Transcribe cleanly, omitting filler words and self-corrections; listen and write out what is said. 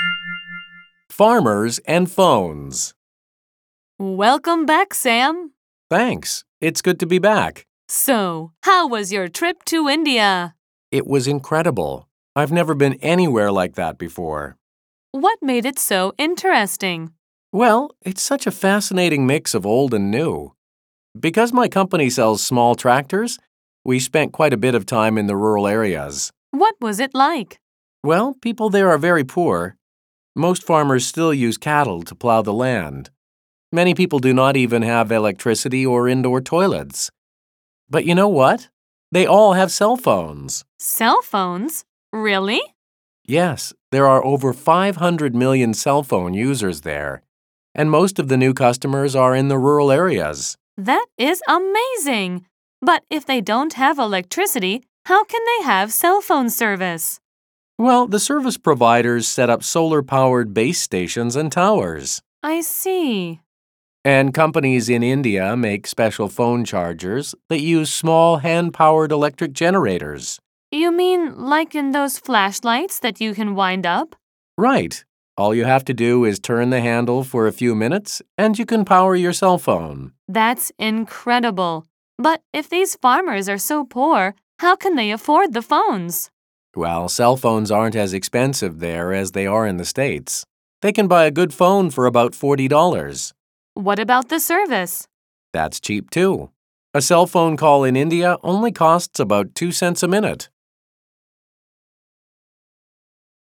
Farmers and phones. Welcome back, Sam. Thanks. It's good to be back. So, how was your trip to India? It was incredible. I've never been anywhere like that before. What made it so interesting? Well, it's such a fascinating mix of old and new. Because my company sells small tractors, we spent quite a bit of time in the rural areas. What was it like? Well, people there are very poor. Most farmers still use cattle to plow the land. Many people do not even have electricity or indoor toilets. But you know what? They all have cell phones. Cell phones? Really? Yes, there are over 500 million cell phone users there. And most of the new customers are in the rural areas. That is amazing. But if they don't have electricity, how can they have cell phone service? Well, the service providers set up solar-powered base stations and towers. I see. And companies in India make special phone chargers that use small hand-powered electric generators. You mean like in those flashlights that you can wind up? Right. All you have to do is turn the handle for a few minutes and you can power your cell phone. That's incredible. But if these farmers are so poor, how can they afford the phones? Well, cell phones aren't as expensive there as they are in the States. They can buy a good phone for about $40. What about the service? That's cheap too. A cell phone call in India only costs about 2 cents a minute.